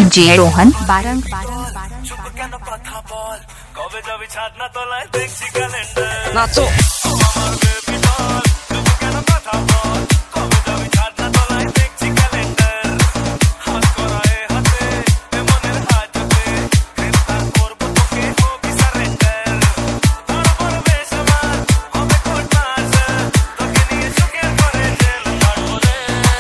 DJ Rohan Barang চুপ কেন কথা বল কবে যাবি ছাদ না তোলায় দেখছি ক্যালেন্ডার নাচো আমার বেবি ডল চুপ কেন কথা বল কবে যাবি ছাদ না তোলায় দেখছি ক্যালেন্ডার হাত করায় হাতে এ মনের হাজতে গ্রেফতার করবো তোকে হবি সারেন্ডার তারপর বেশ আমার হবে কোর্ট মার্শাল তোকে নিয়ে সুখের করে জেল কাটবো রে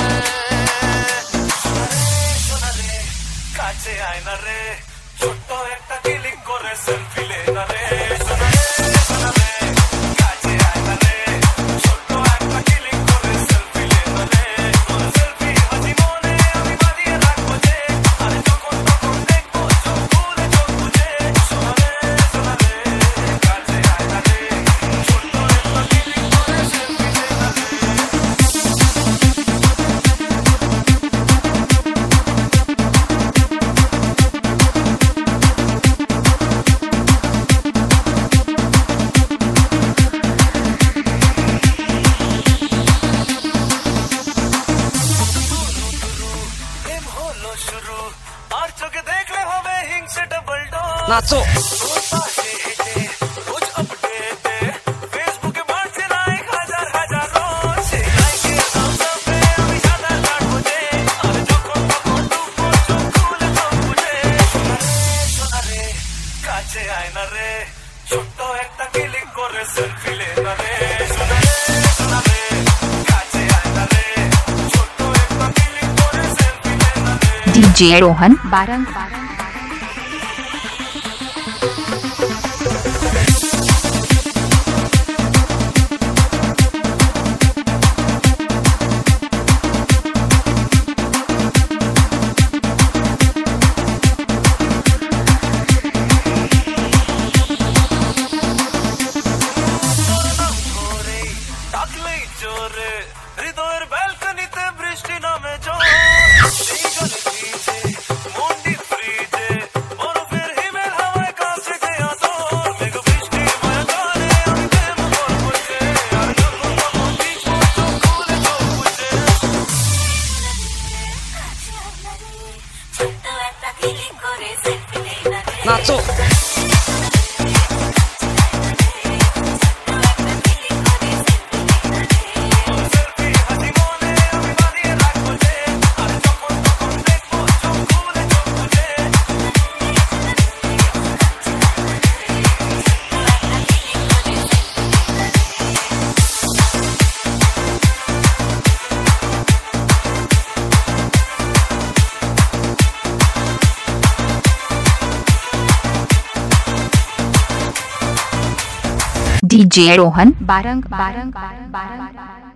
শোনা রে কাছে আয় না রে ছোট্ট একটা ক্লিক করে সেলফি লে না রে শোনা রে কাছে আয় না রে ছোট্ট একটা ক্লিক করে সেলফি লে না রে তোর সেলফি হাসি মনে আমি বাঁধিয়ে রাখবো যে আরে যখন তখন দেখবো চোখ খুলে চোখ বুঝে শোনা রে কাছে আয় না রে ছোট্ট একটা ক্লিক করে সেলফি লে না রে প্রেম হলো শুরু আর চোখে দেখলে হবে হিংসে ডাবল ডোজ নাচো তোর পাশে হেঁটে রোজ আপডেটে ফেসবুকে বাড়ছে লাইক হাজার হাজার রোজ সেই লাইকে আপে আমি সাদা কাটবো যে আর যখন তখন ডুববো চোখ খুলে চোখ বুঝে শোনা রে কাছে আয় না রে ছোট্ট একটা ক্লিক করে সেলফি লে না রে শোনা রে কাছে আয় না রে ছোট্ট একটা ক্লিক করে সেলফি লে না রে डीजे रोहन बारंग ভোরেই ডাকলেই জোরে হৃদয়ের ব্যালকনিতে বৃষ্টি নামে জোর সেই জলে ভিজে মন্ডি ফ্রিজে বরফের হিমেল হাওয়ায় কাছে যে আদর মেঘ বৃষ্টি মায়া গানে আমি প্রেম করবো যে আর যখন তখন ভিজবো চোখ খুলে চোখ বুঝে ছোট্ট একটা ক্লিক করে সেলফি নে না রে নাচো সেলফি হাসি মনে আমি বাঁধিয়ে রাখবো যে আর যখন তখন দেখবো চোখ খুলে চোখ বুঝে डीजे रोहन बारंग